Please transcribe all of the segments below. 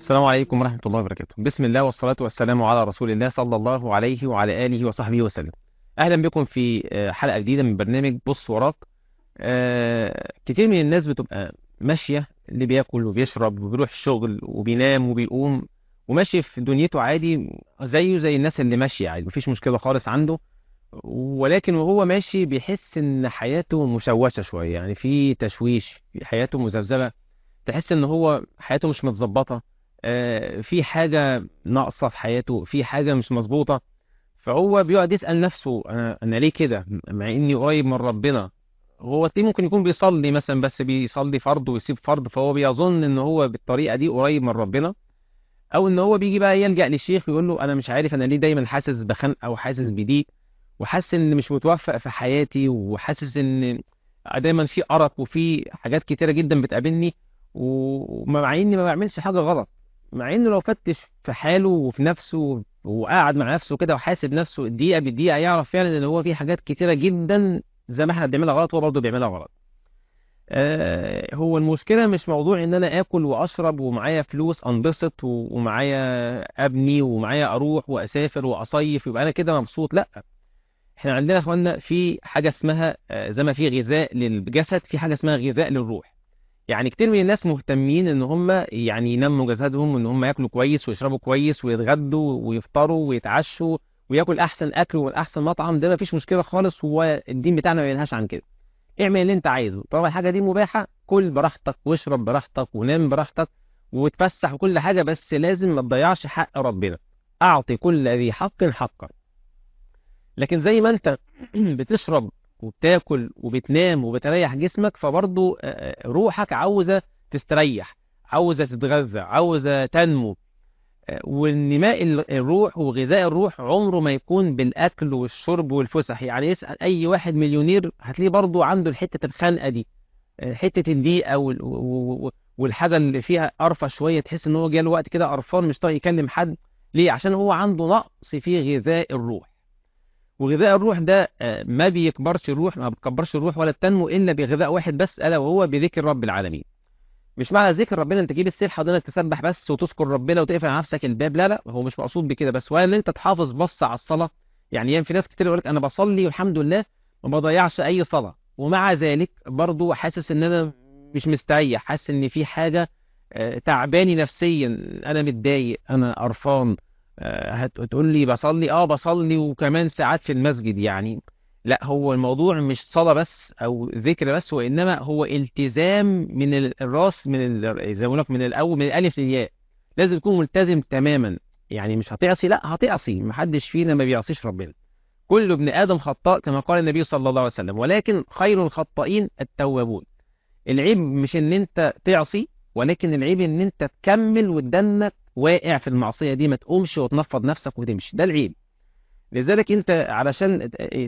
السلام عليكم ورحمة الله وبركاته. بسم الله والصلاة والسلام على رسول الله صلى الله عليه وعلى آله وصحبه وسلم. أهلا بكم في حلقة جديدة من برنامج بص وراك. كتير من الناس بتبقى ماشية، اللي بياكل وبيشرب وبيروح الشغل وبينام وبيقوم وماشي في دنيته عادي، زيه زي الناس اللي ماشية عادي، مفيش مشكلة خالص عنده. ولكن وهو ماشي بيحس إن حياته مشوشة شوية، يعني في تشويش، في حياته مذبذبة. تحس ان هو حياته مش متظبطه، في حاجه ناقصه في حياته، في حاجه مش مظبوطه. فهو بيقعد يسال نفسه انا ليه كده مع اني قريب من ربنا. هو تلاقيه ممكن يكون بيصلي مثلا، بس بيصلي فرض ويسيب فرض، فهو بيظن ان هو بالطريقه دي قريب من ربنا. او ان هو بيجي بقى يلجأ للشيخ يقول له انا مش عارف انا ليه دايما حاسس بخنقه وحاسس بضيق، وحاسس ان مش متوفق في حياتي، وحاسس ان دايما في ارق وفي حاجات كتيره جدا بتقابلني، ومع اني ما بعملش حاجه غلط. مع انه لو فتش في حاله وفي نفسه وقعد مع نفسه كده وحاسب نفسه دقيقه بالدقيقه، يعرف فعلا ان هو في حاجات كتيره جدا زي ما احنا بنعملها غلط هو برضه بيعملها غلط. هو المشكلة مش موضوع ان انا اكل واشرب ومعايا فلوس انبسط ومعايا ابني ومعايا اروح واسافر واصيف يبقى انا كده مبسوط، لا. احنا عندنا يا اخوانا في حاجة اسمها زي ما في غذاء للجسد، في حاجة اسمها غذاء للروح. يعني كتير من الناس مهتمين ان هم يعني ينموا جسدهم، وان هم ياكلوا كويس ويشربوا كويس ويتغدوا ويفطروا ويتعشوا وياكل احسن اكل واحسن مطعم. ده مفيش مشكلة خالص، هو الدين بتاعنا ما ينهاش عن كده. اعمل اللي انت عايزه طالما الحاجه دي مباحه، كل براحتك واشرب براحتك ونام براحتك وتفسح وكل حاجه، بس لازم ما تضيعش حق ربنا. اعطي كل ذي حق حقه. لكن زي ما انت بتشرب وبتاكل وبتنام وبتريح جسمك، فبرضه روحك عاوزه تستريح، عاوزه تتغذى، عاوزه تنمو. والنماء الروح وغذاء الروح عمره ما يكون بالأكل والشرب والفسح. يعني يسأل أي واحد مليونير هتلاقيه برضو عنده الحتة الخانقة دي، حتة الضيقة والحاجة اللي فيها قرفة شوية، تحس إن هو جاله وقت كده قرفان مش طايق يكلم حد. ليه؟ عشان هو عنده نقص في غذاء الروح. وغذاء الروح ده ما بيكبرش الروح، ما بتكبرش الروح ولا تنمو إلا بغذاء واحد بس، ألا وهو بذكر رب العالمين. مش معنى ذكر ربنا انت تجيب السبحه وانك تسبح بس وتذكر ربنا وتقفل على نفسك الباب، لا لا، هو مش مقصود بكده بس، ولا ان انت تحافظ بس على الصلاه. يعني في ناس كتير يقول لك انا بصلي والحمد لله ما بضيعش اي صلاه، ومع ذلك برضو حاسس ان انا مش مستريح، حاسس ان في حاجه تعباني نفسيا، انا متضايق، انا قرفان. هتقول لي بصلي، بصلي وكمان ساعات في المسجد يعني. لا، هو الموضوع مش صلاة بس او ذكر بس، وانما هو التزام من الراس، زي ما بقول لك من الاول، من الالف للياء. لازم تكون ملتزم تماما. يعني مش هتعصي، لا هتعصي، محدش فينا ما بيعصيش ربنا. كل ابن ادم خطاء كما قال النبي صلى الله عليه وسلم، ولكن خير الخطائين التوابون. العيب مش ان انت تعصي، ولكن العيب ان انت تكمل وتدنك واقع في المعصية دي، ما تقومش وتنفض نفسك وتمشي، ده العيب. لذلك انت علشان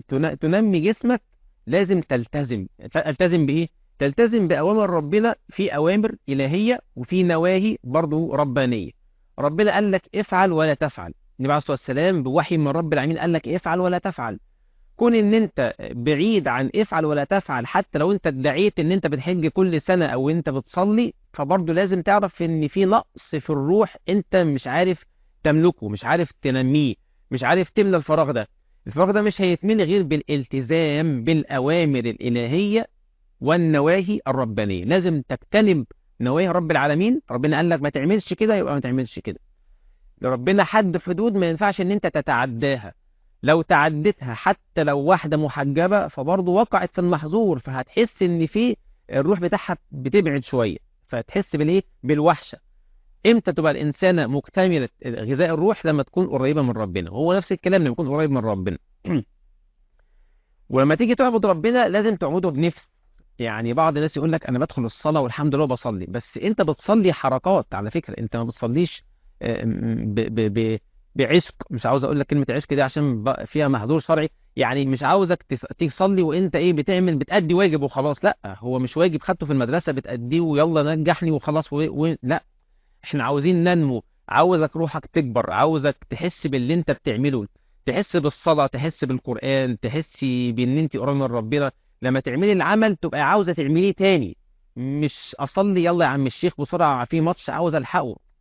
تنمي جسمك لازم تلتزم. تلتزم بايه؟ تلتزم باوامر ربنا، في اوامر الهيه وفي نواهي برضه ربانيه. ربنا قال لك افعل ولا تفعل، النبي عليه الصلاه والسلام بوحي من رب العالمين قال لك افعل ولا تفعل. كون ان انت بعيد عن افعل ولا تفعل، حتى لو انت ادعيت ان انت بتحج كل سنه او انت بتصلي، فبرضه لازم تعرف ان في نقص في الروح انت مش عارف تملكه، مش عارف تنميه، مش عارف تملى الفراغ ده. الفراغ ده مش هيتملي غير بالالتزام بالأوامر الإلهية والنواهي الربانية. لازم تجتنب نواهي رب العالمين. ربنا قال لك ما تعملش كده، يبقى ما تعملش كده. ربنا حد حدود ما ينفعش ان انت تتعداها. لو تعديتها حتى لو واحدة محجبة فبرضه وقعت في المحظور، فهتحس ان في الروح بتاعها بتبعد شوية، فتحس بالايه، بالوحشة. امتى تبقى الانسانة مكتملة غذاء الروح؟ لما تكون قريبة من ربنا. وهو نفس الكلام لما يكون قريب من ربنا. ولما تيجي تعبد ربنا لازم تعبده بنفس. يعني بعض الناس يقول لك انا بدخل الصلاه والحمد لله بصلي، بس انت بتصلي حركات على فكره، انت ما بتصليش ب ب ب بعشق. مش عاوز اقول لك كلمه عشق دي عشان فيها محظور شرعي. يعني مش عاوزك تصلي وانت ايه بتعمل، بتأدي واجب وخلاص. لا، هو مش واجب خدته في المدرسه بتأديه ويلا نجحني وخلاص لا، احنا عاوزين ننمو. عاوزك روحك تكبر، عاوزك تحس باللي انت بتعمله، تحس بالصلاة، تحس بالقرآن، تحس بان انت قريب من ربنا. لما تعملي العمل تبقى عاوزة تعمليه تاني. مش اصلي يلا يا عم الشيخ بسرعة في ماتش عاوز الحقه.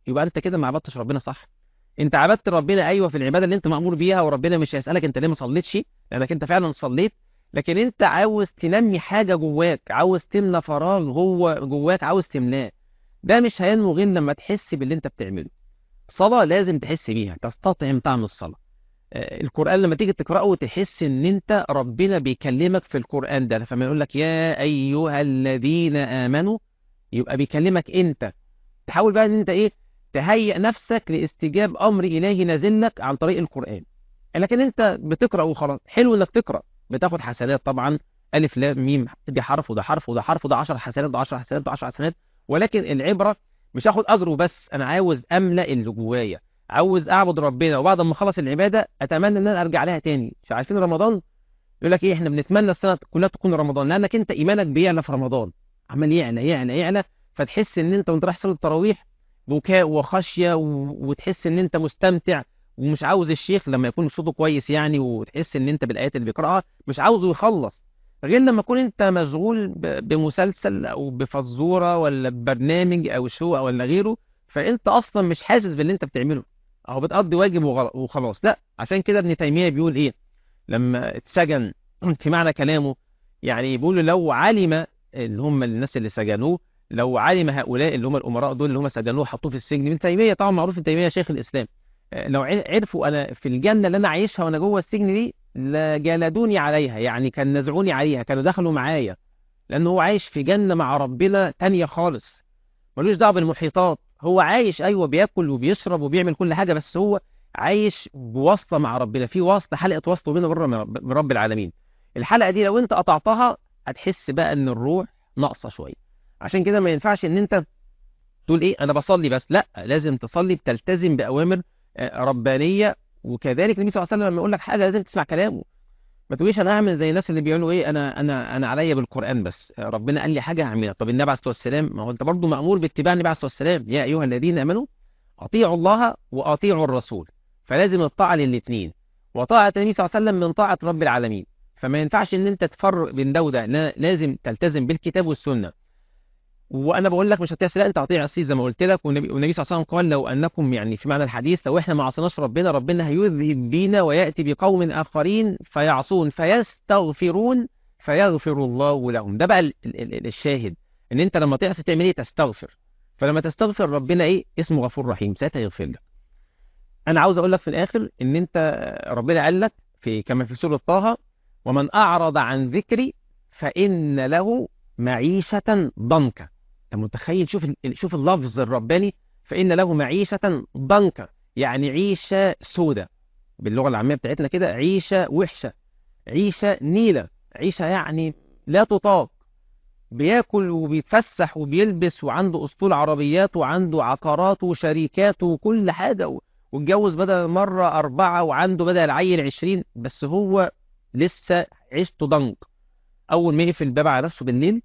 يبقى انت كده ما عبدتش ربنا صح. انت عبدت ربنا ايوه في العباده اللي انت مأمور بيها، وربنا مش هيسألك انت ليه ما صليتش، لانك انت فعلا صليت. لكن انت عاوز تنمي حاجه جواك، عاوز تملى فراغ جواك عاوز تملاه. ده مش هينمو غير لما تحس باللي انت بتعمله. صلاة لازم تحس بيها، تستطعم طعم الصلاة. القرآن لما تيجي تقرأه تحس ان انت ربنا بيكلمك في القرآن ده، فما يقول لك يا ايها الذين آمنوا، يبقى بيكلمك انت. تحاول بقى ان انت ايه، تهيئ نفسك لاستجاب امر الهي نازل لك عن طريق القرآن. لكن انت بتقرأ وخلاص. حلو انك تقرأ، بتاخد حسنات طبعا، الف لام ميم، دي حرف وده حرف وده حرف وده 10 حسنات، ده 10 حسنات، ده 10 حسنات. ولكن العبرة مش هاخد اجر وبس، انا عاوز املأ اللي جوايا، عاوز اعبد ربنا، وبعد ما اخلص العبادة اتمنى ان انا ارجع لها تاني. مش عارفين رمضان يقول لك ايه، احنا بنتمنى السنة كلها تكون رمضان، لانك انت ايمانك بيعلى في رمضان، عمال يعلى يعلى يعلى. فتحس ان انت وانت رايح صلاه التراويح بكاء وخشيه وتحس ان انت مستمتع، ومش عاوز الشيخ لما يكون صوته كويس يعني، وتحس ان انت بالايات اللي بيقراها مش عاوزه يخلص، غير لما تكون انت مشغول بمسلسل او بفزوره ولا ببرنامج او شو او ولا غيره، فانت اصلا مش حاسس باللي انت بتعمله، او بتقضي واجب وخلاص. لا، عشان كده ابن تيميه بيقول ايه لما اتسجن في معنى كلامه، يعني بيقول لو علم اللي هم الناس اللي سجنوه، لو علم هؤلاء اللي هم الامراء دول اللي هم سجنوه حطوه في السجن، ابن تيميه طبعا معروف ابن تيميه شيخ الاسلام، لو عرفوا انا في الجنه اللي انا عايشها وانا جوه السجن دي لجلدوني عليها، يعني كان نزعوني عليها، كانوا دخلوا معايا، لانه هو عايش في جنه مع ربنا تانية خالص، ملوش دعوه بالمحيطات. هو عايش ايوه بياكل وبيشرب وبيعمل كل حاجه، بس هو عايش بواسطه مع ربنا، في واسطه، حلقه واسطه بينه وبين رب العالمين. الحلقه دي لو انت قطعتها هتحس بقى ان الروح ناقصه شويه. عشان كده ما ينفعش ان انت تقول ايه انا بصلي بس، لا، لازم تصلي بتلتزم باوامر ربانيه. وكذلك النبي صلى الله عليه وسلم لما يقول لك حاجه لازم تسمع كلامه. ما تقوليش انا هعمل زي الناس اللي بيقولوا ايه، انا عليا بالقران بس، ربنا قال لي حاجه هعملها. طب النبي عليه الصلاه والسلام، ما هو انت برضه مامور باتباع النبي عليه الصلاه والسلام، يا ايها الذين امنوا اطيعوا الله واطيعوا الرسول. فلازم الطاعه للاثنين، وطاعه النبي صلى الله عليه وسلم من طاعه رب العالمين. فما ينفعش ان انت تفرق بين ده وده، لازم تلتزم بالكتاب والسنه. وانا بقول لك مش هتعصي، لا، انت هتعصي زي ما قلت لك. والنبي صلى الله عليه وسلم قال لو انكم، يعني في معنى الحديث، لو احنا ما عصيناش ربنا، ربنا هيذهب بينا وياتي بقوم اخرين فيعصون فيستغفرون فيغفر الله لهم. ده بقى الشاهد، ان انت لما تعصي تعمل ايه، تستغفر. فلما تستغفر ربنا ايه، اسمه غفور رحيم، ساعتها يغفر لك. انا عاوز اقول لك في الاخر ان انت ربنا قال لك في كما في سورة طه، ومن اعرض عن ذكري فان له معيشة ضنكا. انت متخيل؟ شوف اللفظ الرباني، فان له معيشة ضنكا، يعني عيشة سودة، باللغة العامية بتاعتنا كده عيشة وحشة، عيشة نيلة، عيشة يعني لا تطاق. بياكل وبيتفسح وبيلبس وعنده اسطول عربيات وعنده عقارات وشركات وكل حاجة واتجوز بدل مرة 4 وعنده بدل العيل 20، بس هو لسه عيشته ضنك. أول ما يقفل الباب على نفسه بالليل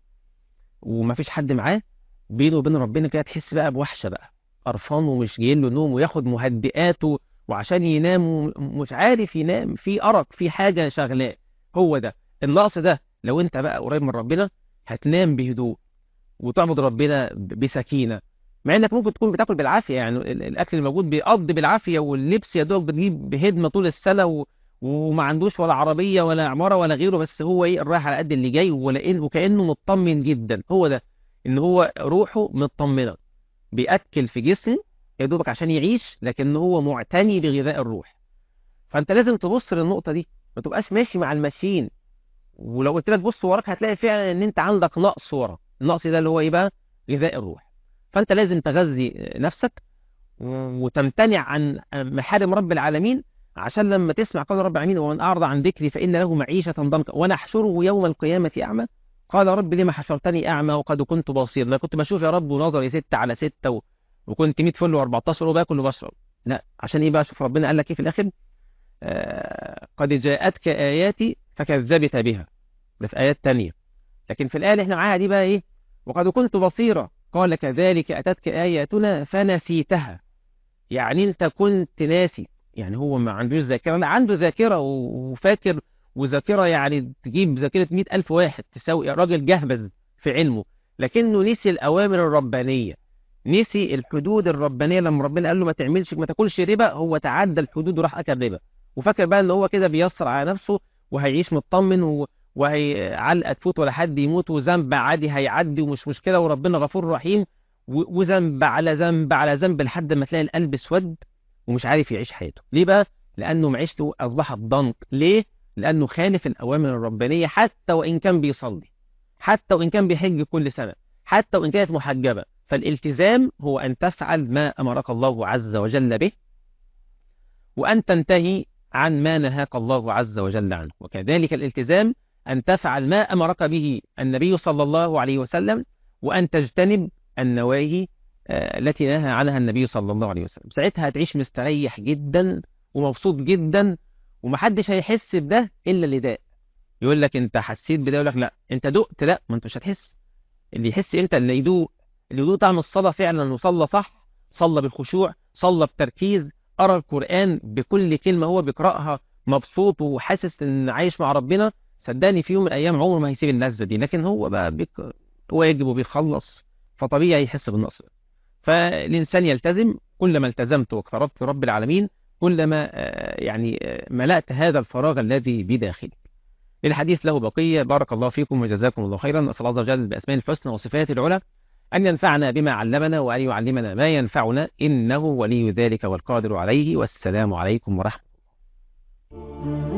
ومفيش حد معاه، بينه وبين ربنا كده تحس بقى بوحشة بقى، قرفان ومش جاي له نوم، وياخد مهدئاته وعشان ينام ومش عارف ينام، في أرق، في حاجة شغلاه. هو ده النقص ده. لو انت بقى قريب من ربنا هتنام بهدوء وتعبد ربنا بسكينة، مع انك ممكن تكون بتاكل بالعافية، يعني الاكل الموجود بيقضي بالعافية، واللبس يا دوب بتجيب بهدمة طول السنة وما عندوش ولا عربية ولا عمارة ولا غيره، بس هو ايه، رايح على قد اللي جاي، وكأنه مطمن جدا. هو ده، ان هو روحه مطمنة، بيأكل في جسمه يا دوبك عشان يعيش، لكن هو معتني بغذاء الروح. فانت لازم تبص للنقطة دي، ما تبقاش ماشي مع الماشيين. ولو قلت لك بص وراك هتلاقي فعلا ان انت عندك نقص ورا، النقص ده اللي هو ايه بقى، غذاء الروح. فانت لازم تغذي نفسك وتمتنع عن محارم رب العالمين، عشان لما تسمع قول رب العالمين ومن اعرض عن ذكري فان له معيشه ضنكا ونحشره يوم القيامه اعمى، قال رب لما حشرتني اعمى وقد كنت بصير. ما كنت بشوف يا رب ونظري 6/6 وكنت 100 فل و14 وباكل وبشرب. لا، عشان ايه بقى؟ شوف ربنا قال لك ايه في الاخر، قد جاءتك اياتي فكذبت بها، ده في آيات تانية. لكن في الآية اللي احنا معاها دي بقى ايه، وقد كنت بصيرا قال كذلك أتتك آياتنا فنسيتها. يعني انت كنت ناسي، يعني هو ما عندوش ذاكرة، لا عنده ذاكرة وفاكر، وذاكرة يعني تجيب ذاكرة 100,000 واحد تساوي راجل جهبذ في علمه، لكنه نسي الأوامر الربانية. نسي الحدود الربانية لما ربنا قال له ما تعملش ما تاكلش ربا، هو تعدى الحدود وراح أكل ربا، وفاكر بقى ان هو كده بيسر على نفسه وهيعيش مطمن وهيعلقة تفوت ولا حد يموت، وذنب عادي هيعدي ومش مشكلة وربنا غفور رحيم، وذنب على ذنب على ذنب لحد ما تلاقي القلب اسود ومش عارف يعيش حياته. ليه بقى؟ لأنه معيشته أصبحت ضنك. ليه؟ لأنه خالف الأوامر الربانية، حتى وإن كان بيصلي، حتى وإن كان بيحج كل سنة، حتى وإن كانت محجبة. فالالتزام هو أن تفعل ما أمرك الله عز وجل به، وأن تنتهي عن ما نهاك الله عز وجل عنه. وكذلك الالتزام أن تفعل ما أمرك به النبي صلى الله عليه وسلم، وأن تجتنب النواهي التي نهى عنها النبي صلى الله عليه وسلم. ساعتها هتعيش مستريح جدا ومبسوط جدا، ومحدش هيحس بده إلا اللي داق. يقول لك أنت حسيت بده، يقول لك لا أنت دقت، لا ما أنت مش هتحس. اللي يحس امتى؟ اللي يدوق، اللي يدوق طعم الصلاة فعلا وصلى صح، صلى بالخشوع، صلى بتركيز، قرأ القرآن بكل كلمة هو بيقرأها مبسوط وحاسس ان عايش مع ربنا. صدقني في يوم من الايام عمره ما هيسيب اللذة دي، لكن هو بقى واجب وبيخلص، فطبيعي يحس بالنقص. فالإنسان يلتزم، كلما التزمت واقتربت رب العالمين كلما ملأت هذا الفراغ الذي بداخلي. للحديث له بقية. بارك الله فيكم وجزاكم الله خيرا. نسأل الله عز وجل بأسماء الحسنى وصفاته العلى أن ينفعنا بما علمنا وأن يعلمنا ما ينفعنا، إنه ولي ذلك والقادر عليه. والسلام عليكم ورحمة الله.